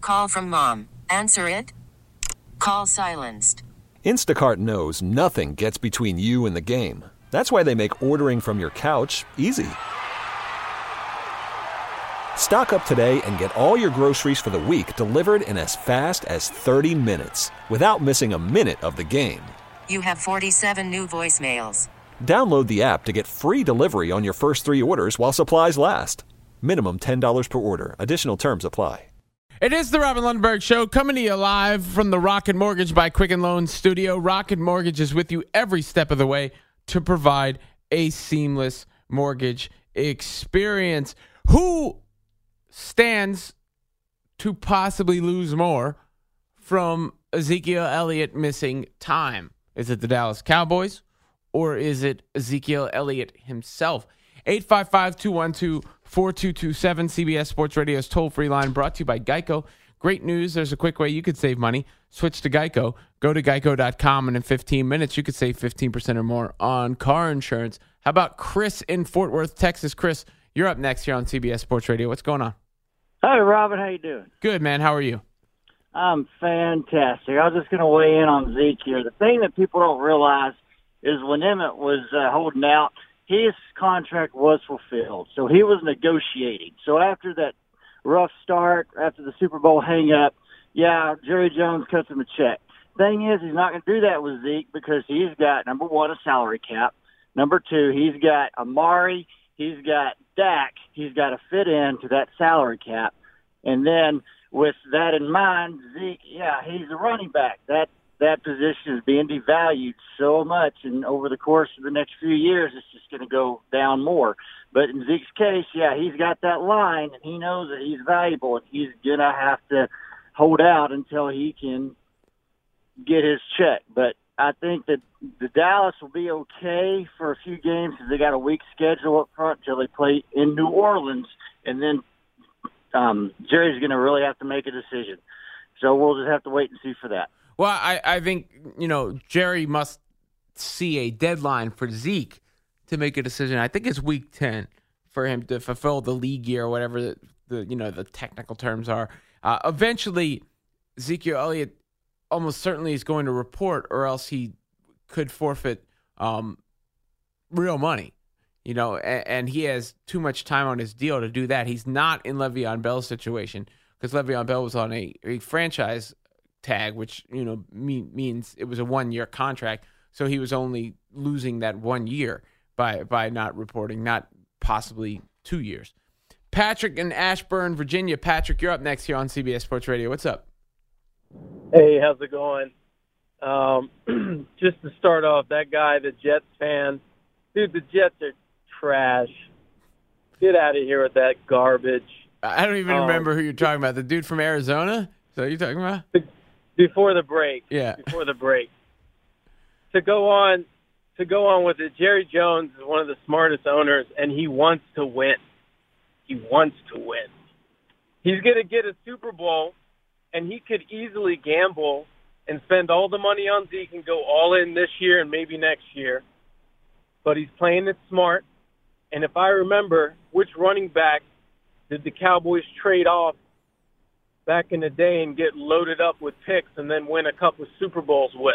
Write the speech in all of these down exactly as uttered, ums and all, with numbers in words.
Call from mom. Answer it. Call silenced. Instacart knows nothing gets between you and the game. That's why they make ordering from your couch easy. Stock up today and get all your groceries for the week delivered in as fast as thirty minutes without missing a minute of the game. You have forty-seven new voicemails. Download the app to get free delivery on your first three orders while supplies last. Minimum ten dollars per order. Additional terms apply. It is the Robin Lundberg Show, coming to you live from the Rocket Mortgage by Quicken Loans studio. Rocket Mortgage is with you every step of the way to provide a seamless mortgage experience. Who stands to possibly lose more from Ezekiel Elliott missing time? Is it the Dallas Cowboys or is it Ezekiel Elliott himself? eight five five, two one two, four two two seven, C B S Sports Radio's toll-free line, brought to you by Geico. Great news. There's a quick way you could save money. Switch to Geico. Go to geico dot com, and in fifteen minutes, you could save fifteen percent or more on car insurance. How about Chris in Fort Worth, Texas? Chris, you're up next here on C B S Sports Radio. What's going on? Hi, Robin. How you doing? Good, man. How are you? I'm fantastic. I was just going to weigh in on Zeke here. The thing that people don't realize is when Emmett was uh, holding out, his contract was fulfilled, so he was negotiating. So after that rough start, after the Super Bowl hang-up, yeah, Jerry Jones cuts him a check. Thing is, he's not going to do that with Zeke because he's got, number one, a salary cap. Number two, he's got Amari. He's got Dak. He's got to fit into that salary cap. And then with that in mind, Zeke, yeah, he's a running back. That that position is being devalued so much, and over the course of the next few years, it's just going to go down more. But in Zeke's case, yeah, he's got that line, and he knows that he's valuable, and he's going to have to hold out until he can get his check. But I think that the Dallas will be okay for a few games because they got a weak schedule up front until they play in New Orleans, and then um, Jerry's going to really have to make a decision. So we'll just have to wait and see for that. Well, I, I think, you know, Jerry must see a deadline for Zeke to make a decision. I think it's week ten for him to fulfill the league year or whatever the, the you know, the technical terms are. Uh, eventually, Ezekiel Elliott almost certainly is going to report, or else he could forfeit um, real money. You know, and, and he has too much time on his deal to do that. He's not in Le'Veon Bell's situation because Le'Veon Bell was on a, a franchise tag, which, you know, mean, means it was a one-year contract. So he was only losing that one year by by not reporting, not possibly two years. Patrick in Ashburn, Virginia. Patrick, you're up next here on C B S Sports Radio. What's up? Hey, how's it going? Um, just to start off, that guy, the Jets fan, dude, the Jets are trash. Get out of here with that garbage. I don't even um, remember who you're talking about. The dude from Arizona? Is that what you're talking about? Before the break. Yeah. Before the break. To go on to go on with it, Jerry Jones is one of the smartest owners, and he wants to win. He wants to win. He's going to get a Super Bowl, and he could easily gamble and spend all the money on Zeke and go all in this year and maybe next year. But he's playing it smart. And if I remember, which running back did the Cowboys trade off back in the day and get loaded up with picks and then win a couple of Super Bowls with?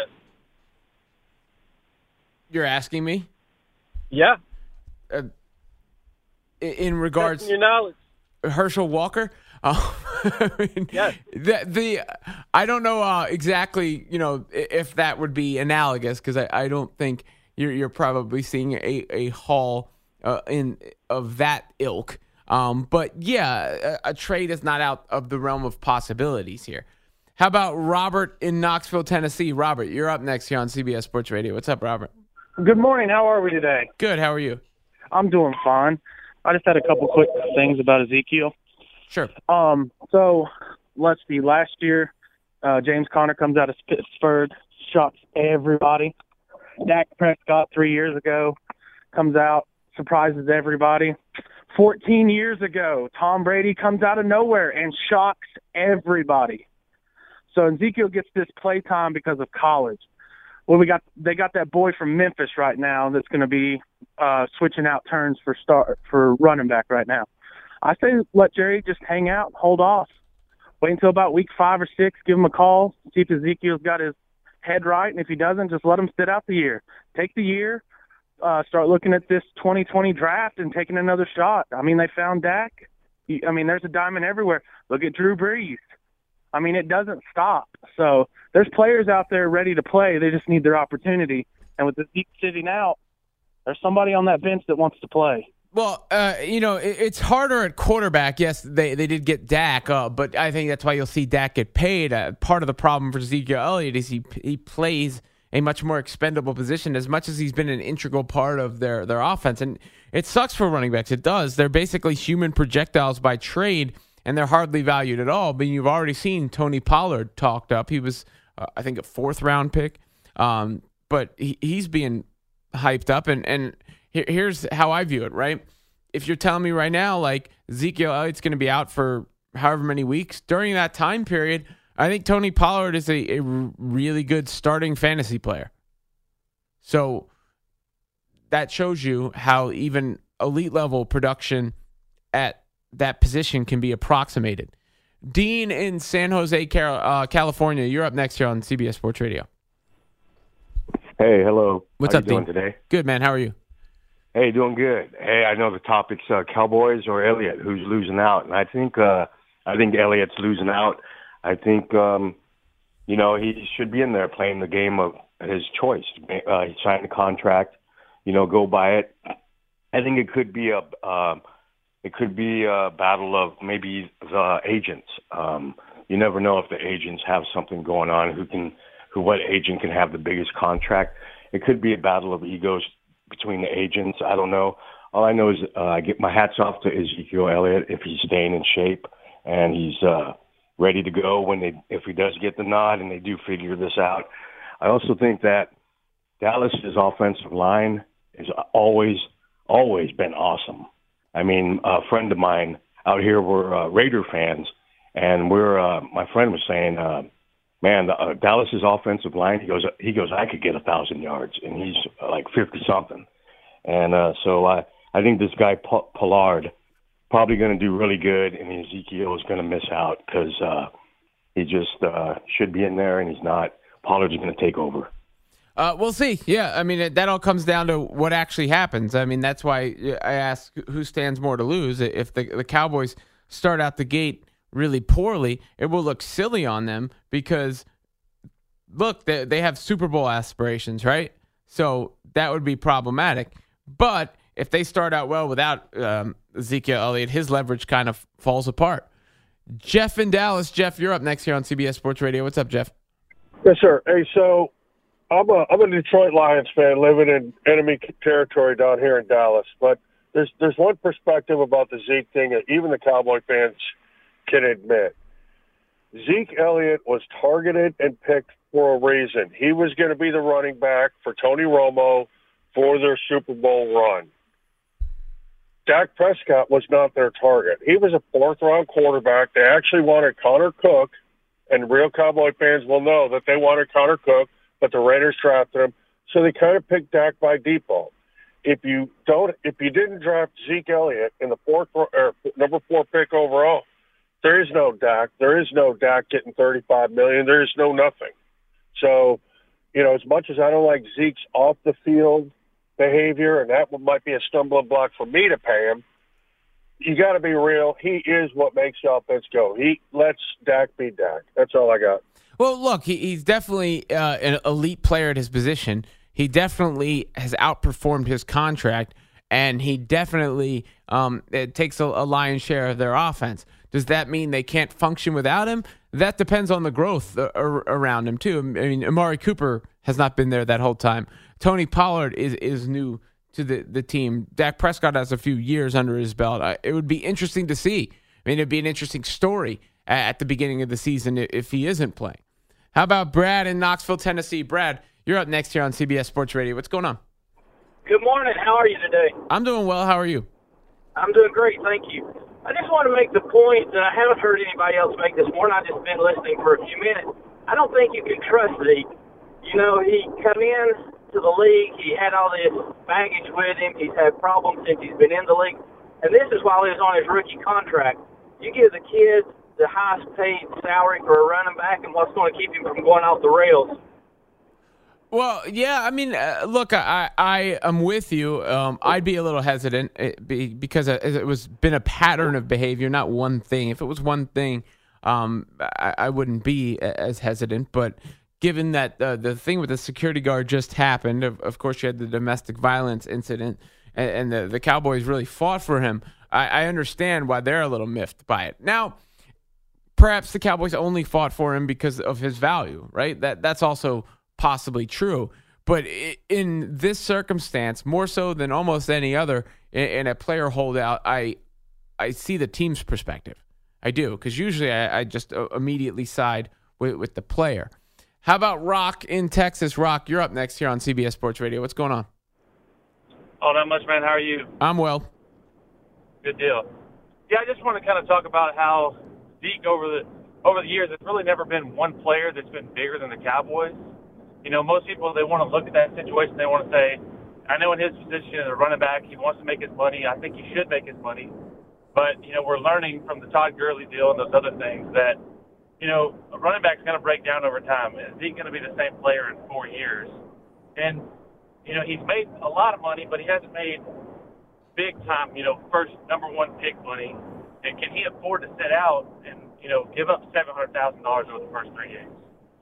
You're asking me? Yeah. Uh, in regards to your knowledge, Herschel Walker? Uh, I mean, yes. The, the I don't know uh, exactly, you know, if that would be analogous, because I, I don't think you're you're probably seeing a a haul uh, in of that ilk. Um, but yeah, a, a trade is not out of the realm of possibilities here. How about Robert in Knoxville, Tennessee? Robert, you're up next here on C B S Sports Radio. What's up, Robert? Good morning. How are we today? Good. How are you? I'm doing fine. I just had a couple quick things about Ezekiel. Sure. Um. So let's see. Last year, uh, James Conner comes out of Pittsburgh, shocks everybody. Dak Prescott three years ago comes out, surprises everybody. fourteen years ago, Tom Brady comes out of nowhere and shocks everybody. So Ezekiel gets this play time because of college. Well, we got they got that boy from Memphis right now that's going to be uh, switching out turns for start for running back right now. I say let Jerry just hang out, hold off. wait until about week five or six, give him a call, see if Ezekiel's got his head right, and if he doesn't, just let him sit out the year. Take the year, uh, start looking at this twenty twenty draft and taking another shot. I mean, they found Dak. I mean, there's a diamond everywhere. Look at Drew Brees. I mean, it doesn't stop. So there's players out there ready to play. They just need their opportunity. And with Zeke sitting out, there's somebody on that bench that wants to play. Well, uh, you know, it, it's harder at quarterback. Yes, they, they did get Dak, uh, but I think that's why you'll see Dak get paid. Uh, part of the problem for Ezekiel Elliott is he he plays a much more expendable position as much as he's been an integral part of their, their offense. And it sucks for running backs. It does. They're basically human projectiles by trade, and they're hardly valued at all. But you've already seen Tony Pollard talked up. He was, uh, I think, a fourth-round pick. Um, but he, he's being hyped up. And, and here, here's how I view it, right? If you're telling me right now, like, Ezekiel Elliott's going to be out for however many weeks, during that time period, I think Tony Pollard is a, a really good starting fantasy player. So that shows you how even elite level production at that position can be approximated. Dean in San Jose, uh, California, you're up next here on C B S Sports Radio. Hey, hello. What's How up, you doing Dean? today? Good, man. How are you? Hey, doing good. Hey, I know the topic's uh, Cowboys or Elliott, who's losing out, and I think uh, I think Elliott's losing out. I think um, you know he should be in there playing the game of his choice. Uh, he signed a contract, you know, go by it. I think it could be a uh, it could be a battle of maybe the agents. Um, you never know if the agents have something going on. Who can who what agent can have the biggest contract? It could be a battle of egos between the agents. I don't know. All I know is uh, I get my hats off to Ezekiel Elliott if he's staying in shape and he's uh, ready to go when they if he does get the nod and they do figure this out. I also think that Dallas's offensive line has always always been awesome. I mean, a friend of mine out here were uh, Raider fans, and we're uh, my friend was saying, uh, man, the, uh, Dallas's offensive line. He goes, he goes, I could get a thousand yards, and he's uh, like fifty something. And uh, so I, I think this guy P- Pollard probably going to do really good, and Ezekiel is going to miss out because uh, he just uh, should be in there, and he's not. Pollard's going to take over. Uh, we'll see. Yeah, I mean, it, that all comes down to what actually happens. I mean, that's why I ask who stands more to lose. If the, the Cowboys start out the gate really poorly, it will look silly on them because, look, they, they have Super Bowl aspirations, right? So that would be problematic. But if they start out well without um, Ezekiel Elliott, his leverage kind of falls apart. Jeff in Dallas. Jeff, you're up next here on C B S Sports Radio. What's up, Jeff? Yes, sir. Hey, so I'm a I'm a Detroit Lions fan living in enemy territory down here in Dallas. But there's there's one perspective about the Zeke thing that even the Cowboy fans can admit. Zeke Elliott was targeted and picked for a reason. He was going to be the running back for Tony Romo for their Super Bowl run. Dak Prescott was not their target. He was a fourth-round quarterback. They actually wanted Connor Cook, and real Cowboy fans will know that they wanted Connor Cook, but the Raiders drafted him, so they kind of picked Dak by default. If you don't, if you didn't draft Zeke Elliott in the fourth or number four pick overall, there is no Dak. There is no Dak getting thirty-five million dollars. There is no nothing. So, you know, as much as I don't like Zeke's off the field behavior, and that might be a stumbling block for me to pay him, you got to be real. He is what makes the offense go. He lets Dak be Dak. That's all I got. Well, look, he, he's definitely uh, an elite player at his position. He definitely has outperformed his contract, and he definitely um, it takes a, a lion's share of their offense. Does that mean they can't function without him? That depends on the growth uh, around him, too. I mean, Amari Cooper has not been there that whole time. Tony Pollard is, is new to the, the team. Dak Prescott has a few years under his belt. I, it would be interesting to see. I mean, it would be an interesting story at the beginning of the season if he isn't playing. How about Brad in Knoxville, Tennessee? Brad, you're up next here on C B S Sports Radio. What's going on? Good morning. How are you today? I'm doing well. How are you? I'm doing great. Thank you. I just want to make the point that I haven't heard anybody else make this morning. I've just been listening for a few minutes. I don't think you can trust Zeke. You know, he come in to the league. He had all this baggage with him. He's had problems since he's been in the league. And this is while he was on his rookie contract. You give the kid the highest paid salary for a running back, and what's going to keep him from going off the rails? Well, yeah, I mean, uh, look, I, I am with you. Um, I'd be a little hesitant it be, because it was been a pattern of behavior, not one thing. If it was one thing, um, I, I wouldn't be as hesitant. But given that uh, the thing with the security guard just happened, of, of course, you had the domestic violence incident, and, and the, the Cowboys really fought for him. I, I understand why they're a little miffed by it. Now, perhaps the Cowboys only fought for him because of his value, right? That that's also possibly true, but in this circumstance, more so than almost any other, in a player holdout, I I see the team's perspective. I do, because usually I, I just immediately side with, with the player. How about Rock in Texas? Rock, you're up next here on C B S Sports Radio. What's going on? Oh, not much, man. How are you? I'm well. Good deal. Yeah, I just want to kind of talk about how Zeke over the over the years, it's really never been one player that's been bigger than the Cowboys. You know, most people, they want to look at that situation. They want to say, I know in his position as a running back, he wants to make his money. I think he should make his money. But, you know, we're learning from the Todd Gurley deal and those other things that, you know, a running back's going to break down over time. Is he going to be the same player in four years? And, you know, he's made a lot of money, but he hasn't made big time, you know, first number one pick money. And can he afford to sit out and, you know, give up seven hundred thousand dollars over the first three games?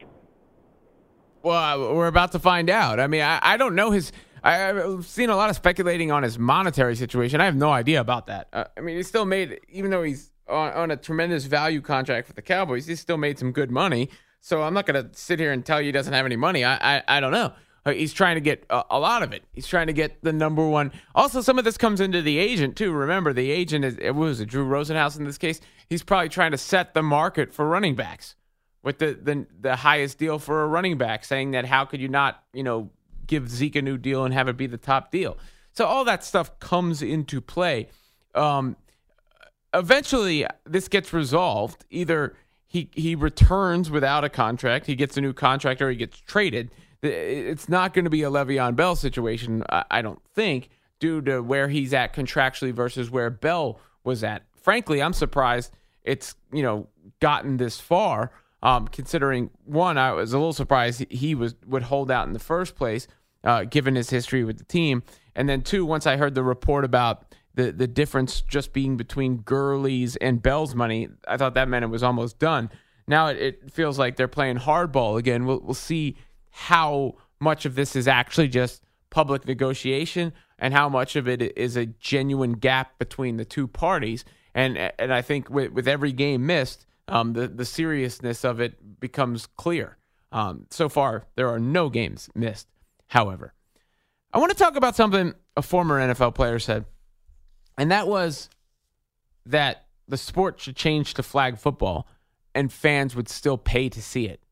Well, we're about to find out. I mean, I, I don't know his – I've seen a lot of speculating on his monetary situation. I have no idea about that. Uh, I mean, he still made – even though he's on, on a tremendous value contract for the Cowboys, he still made some good money. So I'm not going to sit here and tell you he doesn't have any money. I I, I don't know. Uh, he's trying to get a, a lot of it. He's trying to get the number one. Also, some of this comes into the agent, too. Remember, the agent is – what was it, Drew Rosenhaus in this case? He's probably trying to set the market for running backs with the, the the highest deal for a running back, saying that how could you not, you know, give Zeke a new deal and have it be the top deal. So all that stuff comes into play. Um, eventually, this gets resolved. Either he he returns without a contract, he gets a new contract, or he gets traded. It's not going to be a Le'Veon Bell situation, I, I don't think, due to where he's at contractually versus where Bell was at. Frankly, I'm surprised it's, you know, gotten this far. Um, considering, one, I was a little surprised he was would hold out in the first place, uh, given his history with the team. And then, two, once I heard the report about the, the difference just being between Gurley's and Bell's money, I thought that meant it was almost done. Now it, it feels like they're playing hardball again. We'll, we'll see how much of this is actually just public negotiation and how much of it is a genuine gap between the two parties. And, and I think with, with every game missed, Um, the, the seriousness of it becomes clear. Um, so far, there are no games missed, however. I want to talk about something a former N F L player said, and that was that the sport should change to flag football and fans would still pay to see it.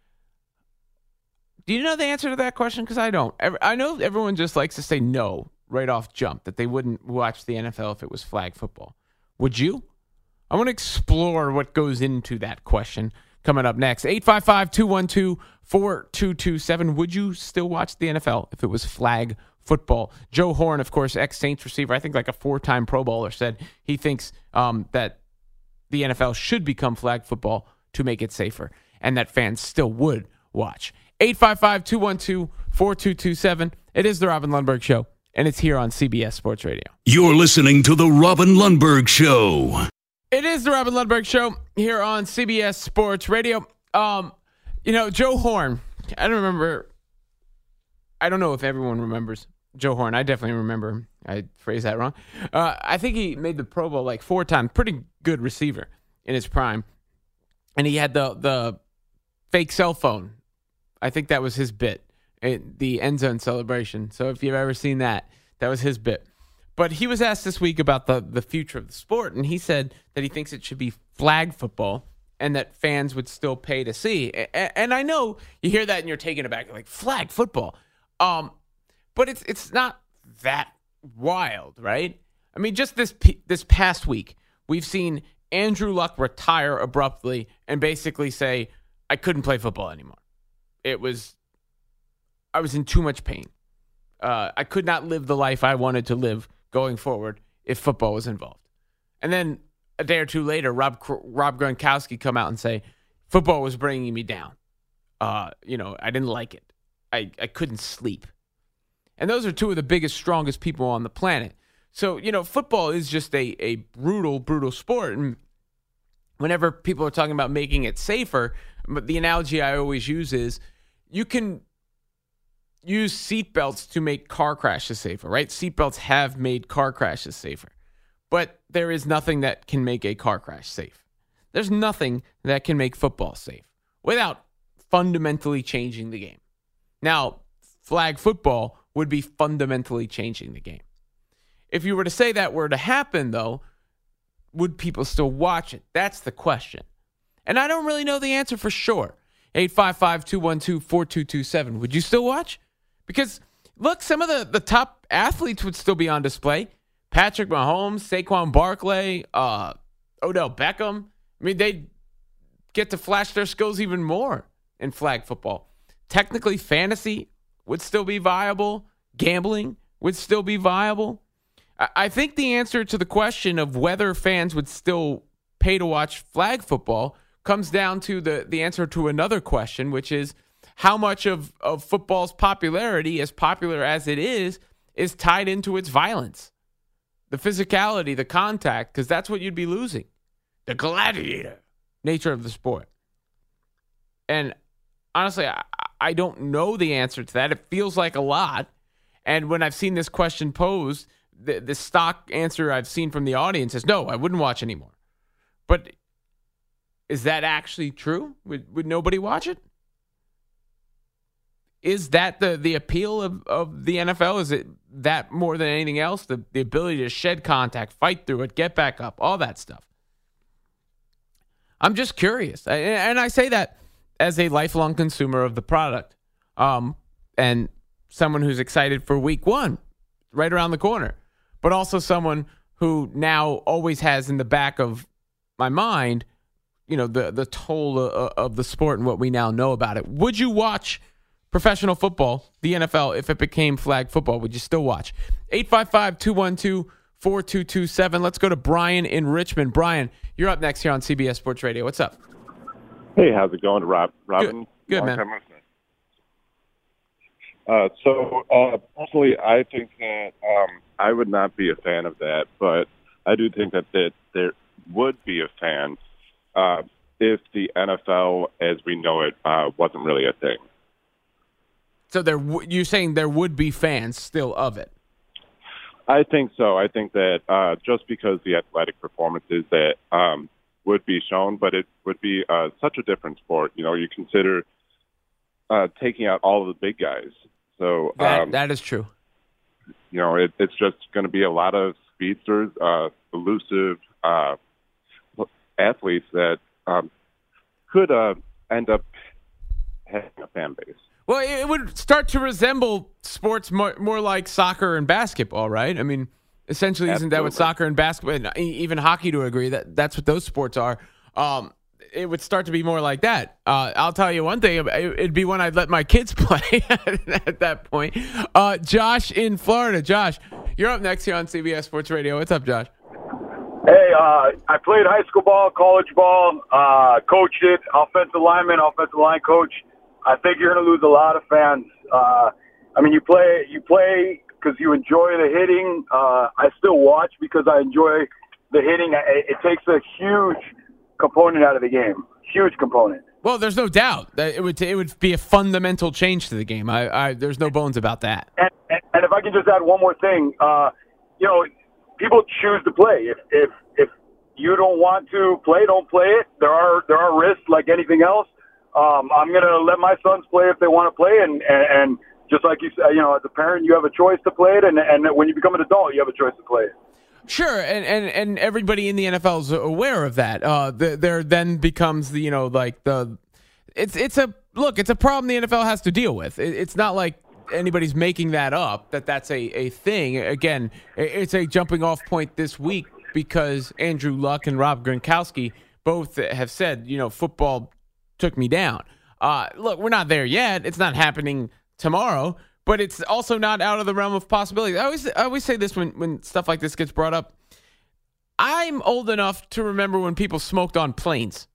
Do you know the answer to that question? Because I don't. I know everyone just likes to say no right off jump, that they wouldn't watch the N F L if it was flag football. Would you? I want to explore what goes into that question coming up next. eight five five, two one two, four two two seven. Would you still watch the N F L if it was flag football? Joe Horn, of course, ex-Saints receiver, I think like a four-time Pro Bowler, said he thinks um, that the N F L should become flag football to make it safer and that fans still would watch. eight five five, two one two, four two two seven. It is the Robin Lundberg Show, and it's here on C B S Sports Radio. You're listening to the Robin Lundberg Show. It is the Robin Lundberg Show here on C B S Sports Radio. Um, you know, Joe Horn, I don't remember. I don't know if everyone remembers Joe Horn. I definitely remember him. I phrased that wrong. Uh, I think he made the Pro Bowl like four times. Pretty good receiver in his prime. And he had the the fake cell phone. I think that was his bit, it, the end zone celebration. So if you've ever seen that, that was his bit. But he was asked this week about the, the future of the sport, and he said that he thinks it should be flag football and that fans would still pay to see. And, and I know you hear that and you're taken aback, you're like, flag football. Um, but it's it's not that wild, right? I mean, just this this past week, we've seen Andrew Luck retire abruptly and basically say, I couldn't play football anymore. It was, I was in too much pain. Uh, I could not live the life I wanted to live going forward if football was involved. And then a day or two later, Rob Rob Gronkowski come out and say, football was bringing me down. Uh, you know, I didn't like it. I, I couldn't sleep. And those are two of the biggest, strongest people on the planet. So, you know, football is just a, a brutal, brutal sport. And whenever people are talking about making it safer, but the analogy I always use is you can use seatbelts to make car crashes safer, right? Seatbelts have made car crashes safer. But there is nothing that can make a car crash safe. There's nothing that can make football safe without fundamentally changing the game. Now, flag football would be fundamentally changing the game. If you were to say that were to happen, though, would people still watch it? That's the question. And I don't really know the answer for sure. eight five five, two one two, four two two seven. Would you still watch? Because, look, some of the, the top athletes would still be on display. Patrick Mahomes, Saquon Barkley, uh, Odell Beckham. I mean, they get to flash their skills even more in flag football. Technically, fantasy would still be viable. Gambling would still be viable. I, I think the answer to the question of whether fans would still pay to watch flag football comes down to the, the answer to another question, which is how much of, of football's popularity, as popular as it is, is tied into its violence. The physicality, the contact, because that's what you'd be losing. The gladiator nature of the sport. And honestly, I, I don't know the answer to that. It feels like a lot. And when I've seen this question posed, the, the stock answer I've seen from the audience is, no, I wouldn't watch anymore. But is that actually true? Would, would nobody watch it? Is that the, the appeal of, of the N F L? Is it that more than anything else? The, the ability to shed contact, fight through it, get back up, all that stuff. I'm just curious. I, and I say that as a lifelong consumer of the product, um, and someone who's excited for week one, right around the corner, but also someone who now always has in the back of my mind, you know, the, the toll of, of the sport and what we now know about it. Would you watch professional football, the N F L, if it became flag football? Would you still watch? eight five five, two one two, four two two seven. Let's go to Brian in Richmond. Brian, you're up next here on C B S Sports Radio. What's up? Hey, how's it going, Rob? Robin? Good, Good man. Uh, so, uh, personally, I think that um, I would not be a fan of that, but I do think that, that there would be a fan uh, if the N F L, as we know it, uh, wasn't really a thing. So there, w- you're saying there would be fans still of it? I think so. I think that uh, just because the athletic performances that um, would be shown, but it would be uh, such a different sport. You know, you consider uh, taking out all of the big guys. So that, um, that is true. You know, it, it's just going to be a lot of speedsters, uh, elusive uh, athletes that um, could uh, end up having a fan base. Well, it would start to resemble sports more, more like soccer and basketball, right? I mean, essentially, Absolutely. Isn't that what soccer and basketball, and even hockey to a degree, that that's what those sports are. Um, it would start to be more like that. Uh, I'll tell you one thing, it'd be when I'd let my kids play at that point. Uh, Josh in Florida. Josh, you're up next here on C B S Sports Radio. What's up, Josh? Hey, uh, I played high school ball, college ball, uh, coached it, offensive lineman, offensive line coach. I think you're going to lose a lot of fans. Uh, I mean, you play you play because you enjoy the hitting. Uh, I still watch because I enjoy the hitting. It, it takes a huge component out of the game, huge component. Well, there's no doubt that it would it would be a fundamental change to the game. I, I there's no bones about that. And, and, and if I can just add one more thing, uh, you know, people choose to play. If if if you don't want to play, don't play it. There are there are risks like anything else. Um, I'm going to let my sons play if they want to play, and, and, and just like you said, you know, as a parent, you have a choice to play it, and, and when you become an adult, you have a choice to play it. Sure, and, and, and everybody in the N F L is aware of that. Uh, the, there then becomes the, you know, like the, it's it's a look, it's a problem the N F L has to deal with. It, it's not like anybody's making that up, that that's a, a thing. Again, it's a jumping off point this week because Andrew Luck and Rob Gronkowski both have said, you know, football took me down. Uh, look, we're not there yet. It's not happening tomorrow, but it's also not out of the realm of possibility. I always, I always say this when, when stuff like this gets brought up. I'm old enough to remember when people smoked on planes.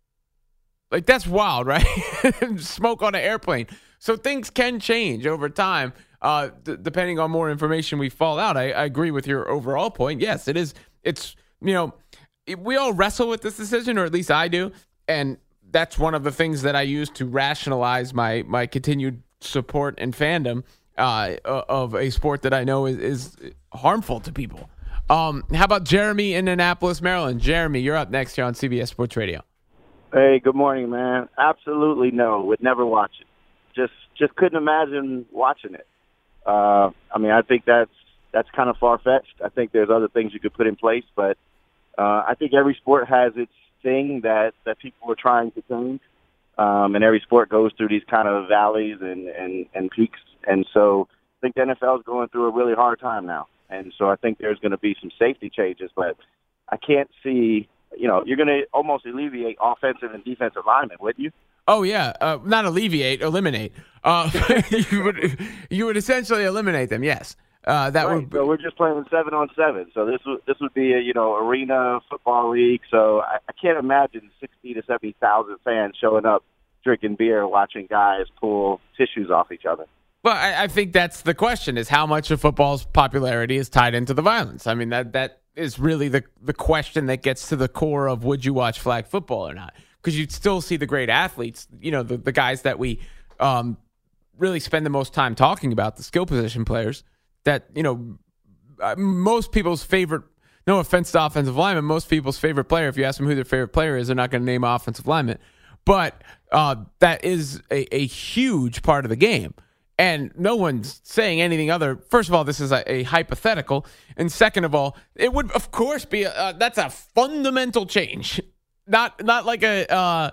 Like, that's wild, right? Smoke on an airplane. So things can change over time, uh, d- depending on more information we fall out. I, I agree with your overall point. Yes, it is. It's, you know, it, we all wrestle with this decision, or at least I do. And that's one of the things that I use to rationalize my, my continued support and fandom uh, of a sport that I know is, is harmful to people. Um, how about Jeremy in Annapolis, Maryland? Jeremy, you're up next here on C B S Sports Radio. Hey, good morning, man. Absolutely no. Would never watch it. Just just couldn't imagine watching it. Uh, I mean, I think that's that's kind of far-fetched. I think there's other things you could put in place, but uh, I think every sport has its thing that, that people are trying to change, um, and every sport goes through these kind of valleys and, and, and peaks. And so I think the N F L is going through a really hard time now. And so I think there's going to be some safety changes, but I can't see, you know, you're going to almost alleviate offensive and defensive linemen, wouldn't you? Oh, yeah. Uh, not alleviate, eliminate. Uh, you would you would essentially eliminate them, yes. Uh, that right. would. So we're just playing seven on seven. So this would this would be a you know arena football league. So I, I can't imagine sixty to seventy thousand fans showing up, drinking beer, watching guys pull tissues off each other. Well, I, I think that's the question: is how much of football's popularity is tied into the violence? I mean, that that is really the the question that gets to the core of would you watch flag football or not? Because you'd still see the great athletes, you know, the, the guys that we um, really spend the most time talking about, the skill position players. That, you know, most people's favorite, no offense to offensive linemen, most people's favorite player, if you ask them who their favorite player is, they're not going to name offensive lineman. But uh, that is a, a huge part of the game. And no one's saying anything other. First of all, this is a, a hypothetical. And second of all, it would, of course, be, a, uh, that's a fundamental change. Not not like a uh,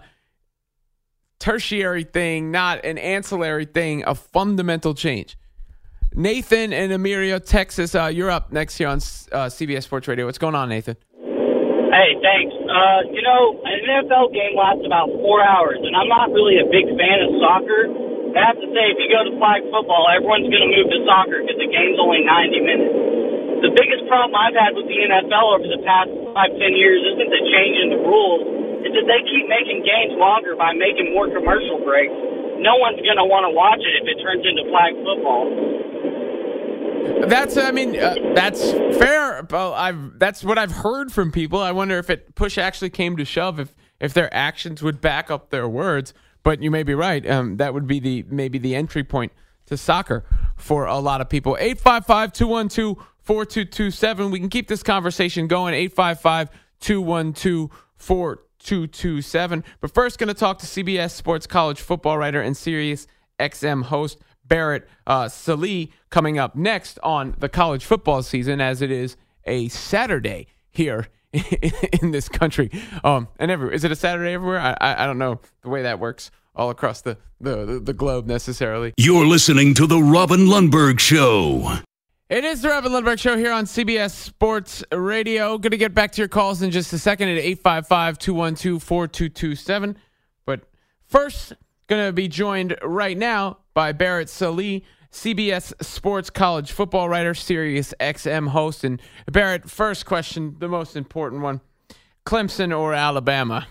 tertiary thing, not an ancillary thing, a fundamental change. Nathan in Emiria, Texas, uh, you're up next here on uh, C B S Sports Radio. What's going on, Nathan? Hey, thanks. Uh, you know, an N F L game lasts about four hours, and I'm not really a big fan of soccer. I have to say, if you go to flag football, everyone's going to move to soccer because the game's only ninety minutes. The biggest problem I've had with the N F L over the past five, ten years isn't the change in the rules. It's that they keep making games longer by making more commercial breaks. No one's going to want to watch it if it turns into flag football. That's, I mean, uh, that's fair. Well, I've that's what I've heard from people. I wonder if it push actually came to shove, if if their actions would back up their words. But you may be right. Um, that would be the maybe the entry point to soccer for a lot of people. eight five five, two one two, four two two seven. We can keep this conversation going. eight five five, two one two, four two two seven. But first, going to talk to C B S Sports college football writer and Sirius X M host Barrett uh, Sallee coming up next on the college football season, as it is a Saturday here in this country. Um, and everywhere. Is it a Saturday everywhere? I, I I don't know the way that works all across the, the, the, the globe necessarily. You're listening to The Robin Lundberg Show. It is the Robin Lundberg Show here on C B S Sports Radio. Going to get back to your calls in just a second at eight five five, two one two, four two two seven. But first, going to be joined right now by Barrett Sallee, C B S Sports college football writer, Sirius X M host. And Barrett, first question, the most important one. Clemson or Alabama?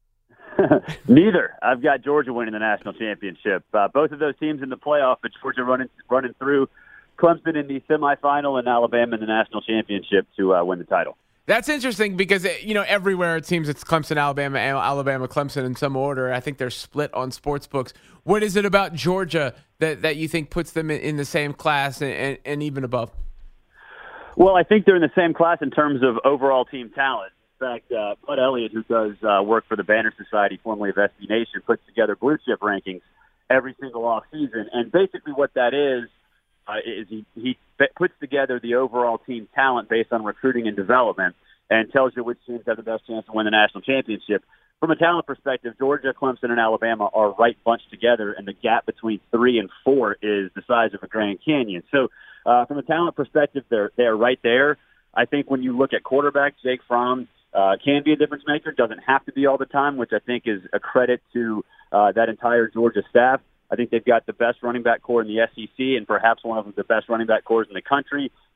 Neither. I've got Georgia winning the national championship. Uh, both of those teams in the playoff, but Georgia running running through Clemson in the semifinal and Alabama in the national championship to uh, win the title. That's interesting because, you know, everywhere it seems it's Clemson, Alabama, Alabama, Clemson in some order. I think they're split on sports books. What is it about Georgia that, that you think puts them in, in the same class and, and, and even above? Well, I think they're in the same class in terms of overall team talent. In fact, uh, Bud Elliott, who does uh, work for the Banner Society, formerly of S B Nation, puts together blue chip rankings every single offseason. And basically what that is, Uh, is he, he puts together the overall team talent based on recruiting and development and tells you which teams have the best chance to win the national championship. From a talent perspective, Georgia, Clemson, and Alabama are right bunched together, and the gap between three and four is the size of a Grand Canyon. So uh, from a talent perspective, they're, they're right there. I think when you look at quarterback, Jake Fromm uh, can be a difference maker, doesn't have to be all the time, which I think is a credit to uh, that entire Georgia staff. I think they've got the best running back core in the S E C and perhaps one of the best running back cores in the country.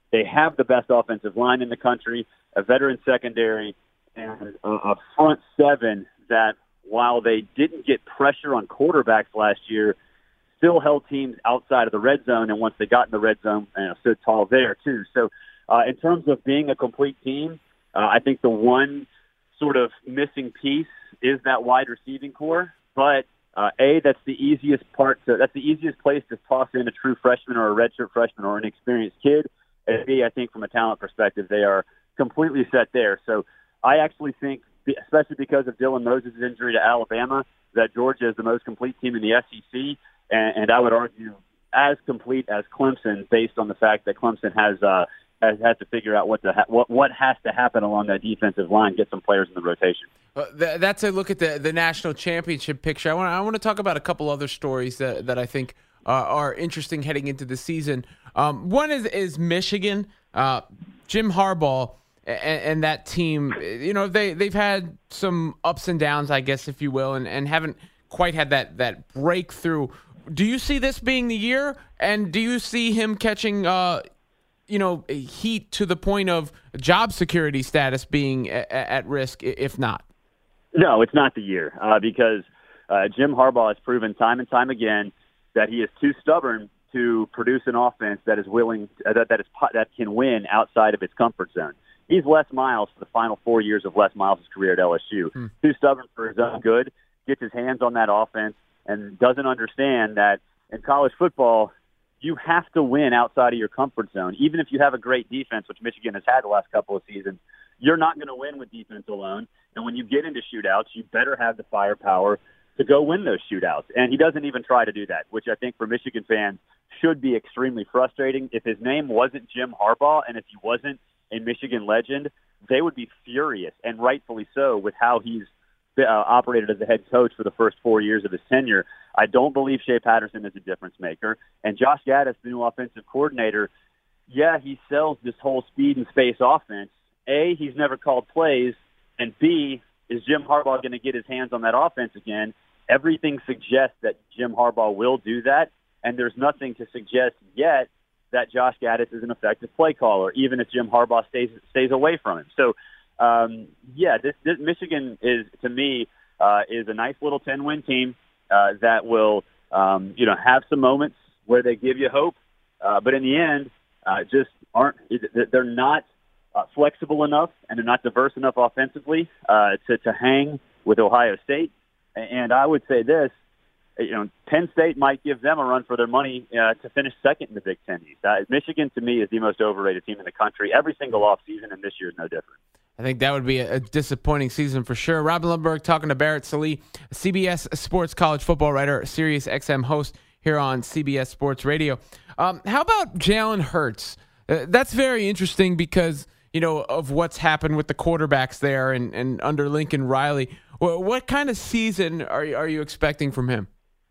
They have the best offensive line in the country, a veteran secondary, and a, a front seven that, while they didn't get pressure on quarterbacks last year, still held teams outside of the red zone, and once they got in the red zone, you know, stood tall there too. So uh, in terms of being a complete team, uh, I think the one sort of missing piece is that wide receiving core. But uh, A, that's the easiest part to, that's the easiest place to toss in a true freshman or a redshirt freshman or an experienced kid. And B, I think from a talent perspective, they are completely set there. So I actually think, especially because of Dylan Moses' injury to Alabama, that Georgia is the most complete team in the S E C, and, and I would argue as complete as Clemson, based on the fact that Clemson has uh, has had to figure out what the ha- what what has to happen along that defensive line, get some players in the rotation. Uh, th- that's a look at the the national championship picture. I want I want to talk about a couple other stories that that I think uh, are interesting heading into the season. Um, one is is Michigan, uh, Jim Harbaugh. And, and that team, you know, they, they've had some ups and downs, I guess, if you will, and, and haven't quite had that, that breakthrough. Do you see this being the year? And do you see him catching, uh, you know, heat to the point of job security status being a, a, at risk, if not? No, it's not the year uh, because uh, Jim Harbaugh has proven time and time again that he is too stubborn to produce an offense that is willing, uh, that, that, is, that can win outside of its comfort zone. He's Les Miles for the final four years of Les Miles' career at L S U. Hmm. Too stubborn for his own good, gets his hands on that offense, and doesn't understand that in college football, you have to win outside of your comfort zone. Even if you have a great defense, which Michigan has had the last couple of seasons, you're not going to win with defense alone. And when you get into shootouts, you better have the firepower to go win those shootouts. And he doesn't even try to do that, which I think for Michigan fans should be extremely frustrating. If his name wasn't Jim Harbaugh, and if he wasn't a Michigan legend, they would be furious, and rightfully so, with how he's uh, operated as a head coach for the first four years of his tenure. I don't believe Shea Patterson is a difference maker. And Josh Gaddis, the new offensive coordinator, yeah, he sells this whole speed and space offense. A, he's never called plays, and B, is Jim Harbaugh going to get his hands on that offense again? Everything suggests that Jim Harbaugh will do that, and there's nothing to suggest yet that Josh Gaddis is an effective play caller, even if Jim Harbaugh stays stays away from him. So, um, yeah, this, this Michigan is, to me, uh, is a nice little ten-win team uh, that will, um, you know, have some moments where they give you hope, uh, but in the end, uh, just aren't. They're not uh, flexible enough, and they're not diverse enough offensively uh, to to hang with Ohio State. And I would say this. You know, Penn State might give them a run for their money uh, to finish second in the Big Ten East. Uh, Michigan, to me, is the most overrated team in the country every single offseason, and this year is no different. I think that would be a, a disappointing season for sure. Robin Lundberg talking to Barrett Sallee, C B S Sports college football writer, Sirius X M host here on C B S Sports Radio. Um, how about Jalen Hurts? Uh, that's very interesting because, you know, of what's happened with the quarterbacks there and, and under Lincoln Riley. Well, what kind of season are, are you expecting from him?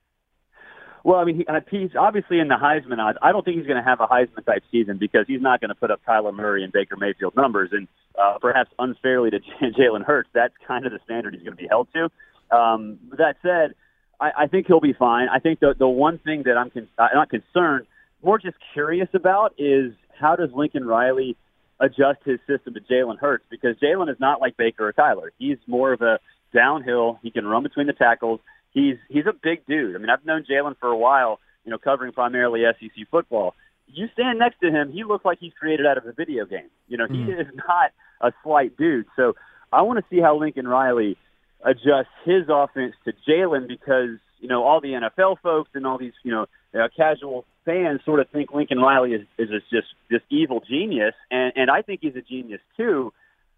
Well, I mean, he, uh, he's obviously in the Heisman odds. I don't think he's going to have a Heisman-type season because he's not going to put up Kyler Murray and Baker Mayfield numbers. And uh, perhaps unfairly to Jalen Hurts, that's kind of the standard he's going to be held to. Um, that said, I, I think he'll be fine. I think the the one thing that I'm con- uh, not concerned, more just curious about is how does Lincoln Riley adjust his system to Jalen Hurts? Because Jalen is not like Baker or Kyler. He's more of a downhill. He can run between the tackles. He's he's a big dude. I mean, I've known Jalen for a while, you know, covering primarily S E C football. You stand next to him, he looks like he's created out of a video game. You know, he mm. is not a slight dude. So I want to see how Lincoln Riley adjusts his offense to Jalen because, you know, all the N F L folks and all these, you know, uh, casual fans sort of think Lincoln Riley is, is just this evil genius, and, and I think he's a genius too,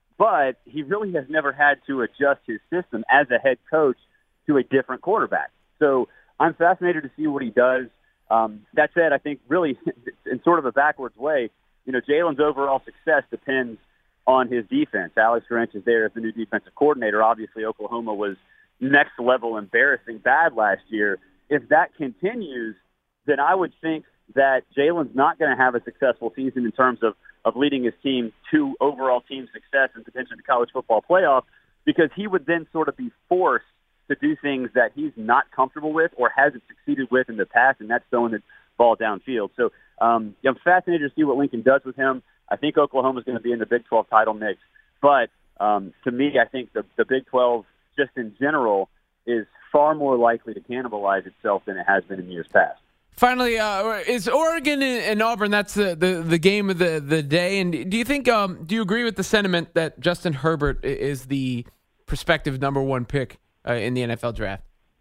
but he really has never had to adjust his system as a head coach to a different quarterback. So I'm fascinated to see what he does. Um, that said, I think really in sort of a backwards way, you know, Jalen's overall success depends on his defense. Alex Grinch is there as the new defensive coordinator. Obviously, Oklahoma was next level embarrassing bad last year. If that continues, then I would think that Jalen's not going to have a successful season in terms of, of leading his team to overall team success and potentially the college football playoff, because he would then sort of be forced to do things that he's not comfortable with or hasn't succeeded with in the past, and that's throwing the, ball downfield. So um, I'm fascinated to see what Lincoln does with him. I think Oklahoma's going to be in the Big twelve title mix. But um, to me, I think the, the Big twelve, just in general, is far more likely to cannibalize itself than it has been in years past. Finally, uh, is Oregon and Auburn, that's the, the, the game of the, the day. And do you think, um, do you agree with the sentiment that Justin Herbert is the prospective number one pick uh, in the N F L draft?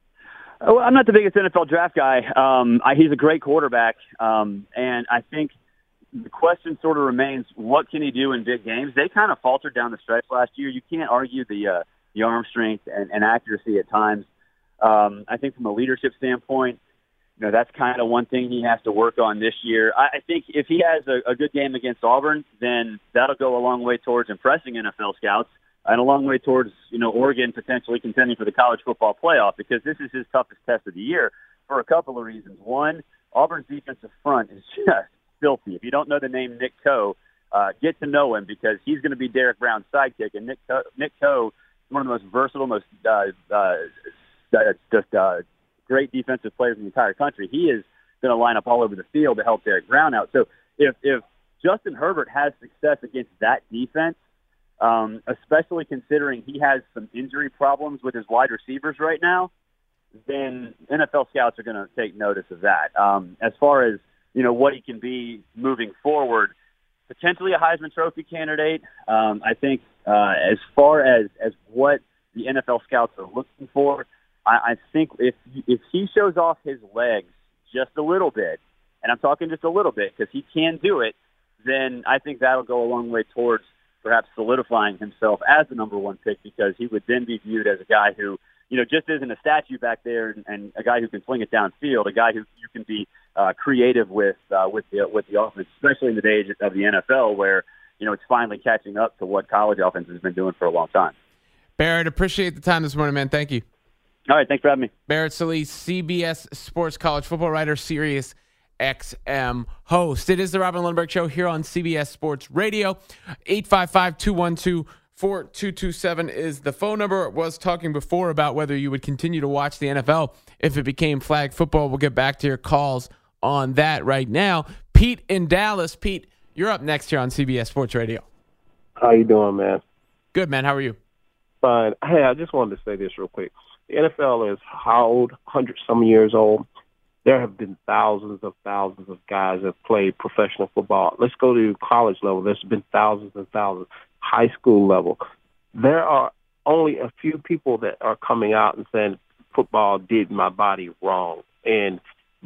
Well, I'm not the biggest N F L draft guy. Um, I, he's a great quarterback. Um, and I think the question sort of remains, what can he do in big games? They kind of faltered down the stretch last year. You can't argue the, uh, the arm strength and, and accuracy at times. Um, I think from a leadership standpoint, you know, that's kind of one thing he has to work on this year. I, I think if he has a, a good game against Auburn, then that'll go a long way towards impressing N F L scouts and a long way towards, you know, Oregon potentially contending for the college football playoff, because this is his toughest test of the year for a couple of reasons. One, Auburn's defensive front is just filthy. If you don't know the name Nick Coe, uh, get to know him, because he's going to be Derek Brown's sidekick. And Nick Coe, Nick Coe is one of the most versatile, most uh, uh, just uh, great defensive players in the entire country. He is going to line up all over the field to help Derek Brown out. So if, if Justin Herbert has success against that defense, um, especially considering he has some injury problems with his wide receivers right now, then N F L scouts are going to take notice of that. Um, as far as, you know, what he can be moving forward, potentially a Heisman Trophy candidate. Um, I think uh, as far as, as what the N F L scouts are looking for, I think if if he shows off his legs just a little bit, and I'm talking just a little bit because he can do it, then I think that'll go a long way towards perhaps solidifying himself as the number one pick, because he would then be viewed as a guy who, you know, just isn't a statue back there, and, and a guy who can fling it downfield, a guy who you can be uh, creative with uh, with the with the offense, especially in the days of the N F L where, you know, it's finally catching up to what college offense has been doing for a long time. Barrett, appreciate the time this morning, man. Thank you. All right, thanks for having me. Barrett Sallee, C B S Sports college football writer, Sirius X M host. It is the Robin Lundberg Show here on C B S Sports Radio. eight five five, two one two, four two two seven is the phone number. I was talking before about whether you would continue to watch the N F L if it became flag football. We'll get back to your calls on that right now. Pete in Dallas. Pete, you're up next here on C B S Sports Radio. How you doing, man? Good, man. How are you? Fine. Hey, I just wanted to say this real quick. The N F L is how old? one hundred some years old. There have been thousands of thousands of guys that have played professional football. Let's go to college level. There's been thousands and thousands. High school level. There are only a few people that are coming out and saying football did my body wrong. And,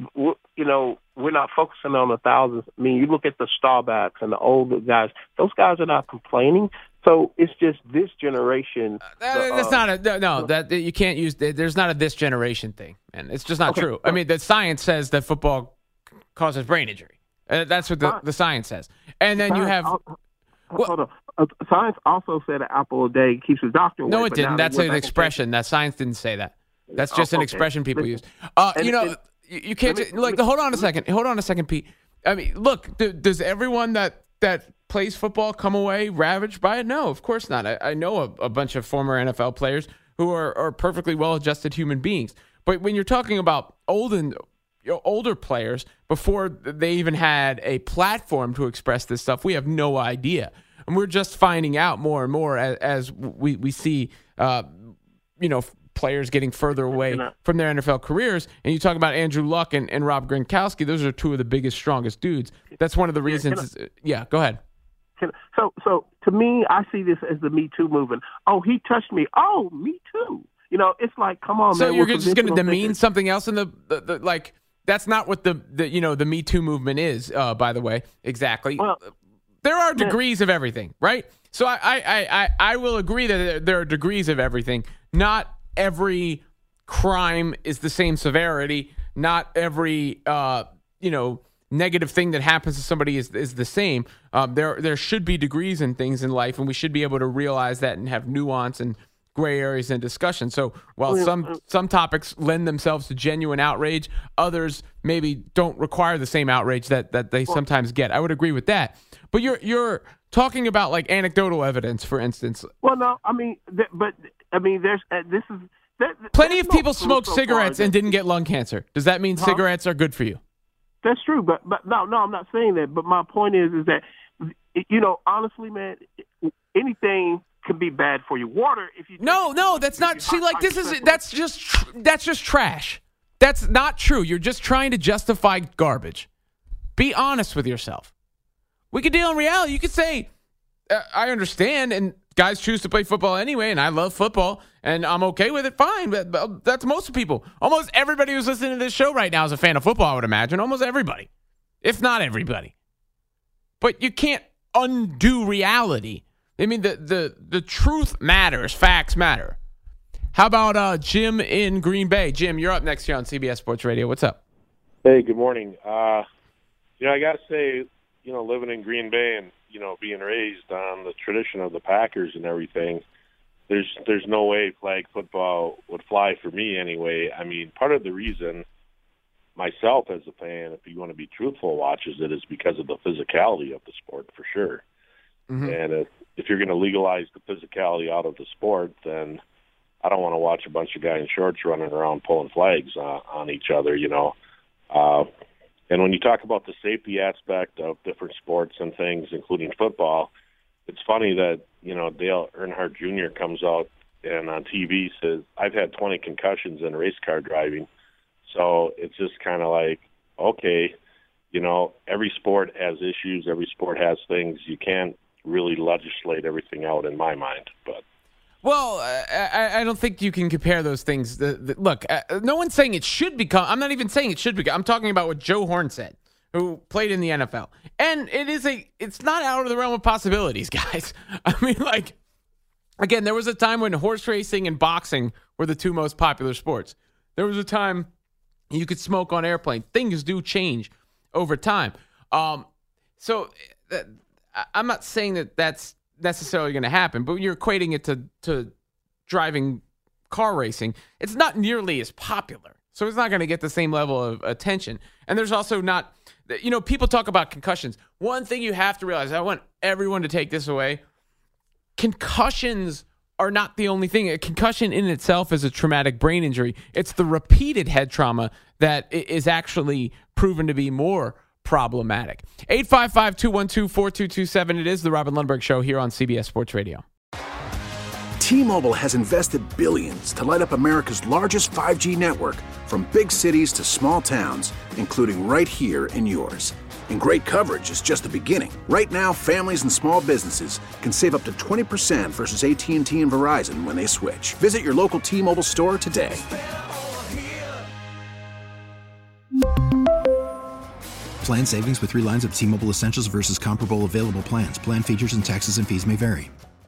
you know, we're not focusing on the thousands. I mean, you look at the Starbacks and the older guys. Those guys are not complaining. So it's just this generation. Uh, that's uh, not a no, no. That you can't use. There's not a this generation thing, and it's just not okay, true. So, I mean, the science says that football causes brain injury. Uh, that's what the, the science says. And then you have. Also, well, uh, science also said an apple a day keeps the doctor away. No, it didn't. That's an expression. That science didn't say that. That's just oh, an okay. expression people use. Uh, and, you know, and, you can't. Me, like, me, hold on a second. Hold on a second, Pete. I mean, look. Do, does everyone that that plays football come away ravaged by it? No, of course not. I, I know a, a bunch of former N F L players who are, are perfectly well-adjusted human beings. But when you're talking about old and you know, older players, before they even had a platform to express this stuff, we have no idea. And we're just finding out more and more as, as we, we see, uh, you know, players getting further away from their N F L careers. And you talk about Andrew Luck and, and Rob Gronkowski. Those are two of the biggest, strongest dudes. That's one of the reasons. I, yeah, go ahead. So, so to me, I see this as the Me Too movement. Oh, he touched me. Oh, me too. You know, it's like, come on, so man. So you're just going to demean thinking. something else in the, the, the like? That's not what the, the you know the Me Too movement is. Uh, by the way, exactly. Well, there are degrees man. of everything, right? So I, I, I, I will agree that there are degrees of everything. Not every crime is the same severity. Not every uh, you know. negative thing that happens to somebody is is the same. Um, there there should be degrees in things in life, and we should be able to realize that and have nuance and gray areas in discussion. So while some some topics lend themselves to genuine outrage, others maybe don't require the same outrage that that they sometimes get. I would agree with that. But you're you're talking about like anecdotal evidence, for instance. Well, no, I mean, th- but I mean, there's uh, this is there, plenty of people no smoked cigarettes and didn't get lung cancer. Does that mean huh? cigarettes are good for you? That's true, but but no, no, I'm not saying that. But my point is, is that you know, honestly, man, anything can be bad for you. Water, if you no, no, that's not. See, like this is that's just that's just trash. That's not true. You're just trying to justify garbage. Be honest with yourself. We could deal in reality. You could say, uh, I understand, and guys choose to play football anyway, and I love football, and I'm okay with it. Fine, but, but that's most people. Almost everybody who's listening to this show right now is a fan of football, I would imagine. Almost everybody, if not everybody. But you can't undo reality. I mean, the the the truth matters. Facts matter. How about uh, Jim in Green Bay? Jim, you're up next here on C B S Sports Radio. What's up? Hey, good morning. Uh, you know, I got to say, you know, living in Green Bay and, you know, being raised on the tradition of the Packers and everything, there's there's no way flag football would fly for me anyway. I mean, part of the reason myself as a fan, if you want to be truthful, watches it is because of the physicality of the sport, for sure. Mm-hmm. And if, if you're going to legalize the physicality out of the sport, then I don't want to watch a bunch of guys in shorts running around pulling flags uh, on each other, you know. Uh, and when you talk about the safety aspect of different sports and things, including football, it's funny that, you know, Dale Earnhardt Junior comes out and on T V says, I've had twenty concussions in race car driving. So it's just kind of like, okay, you know, every sport has issues. Every sport has things. You can't really legislate everything out in my mind, but. Well, I, I don't think you can compare those things. The, the, look, uh, no one's saying it should become. I'm not even saying it should become. I'm talking about what Joe Horn said, who played in the N F L. And it is a. It's not out of the realm of possibilities, guys. I mean, like, again, there was a time when horse racing and boxing were the two most popular sports. There was a time you could smoke on airplane. Things do change over time. Um, so uh, I'm not saying that that's necessarily going to happen, but you're equating it to to driving car racing. It's not nearly as popular, so it's not going to get the same level of attention. And there's also not, you know, people talk about concussions. One thing you have to realize, I want everyone to take this away, concussions are not the only thing. A concussion in itself is a traumatic brain injury. It's the repeated head trauma that is actually proven to be more problematic. eight five five, two one two, four two two seven. It is the Robin Lundberg Show here on C B S Sports Radio. T-Mobile has invested billions to light up America's largest five G network, from big cities to small towns, including right here in yours. And great coverage is just the beginning. Right now, families and small businesses can save up to twenty percent versus A T and T and Verizon when they switch. Visit your local T-Mobile store today. Plan savings with three lines of T-Mobile Essentials versus comparable available plans. Plan features and taxes and fees may vary.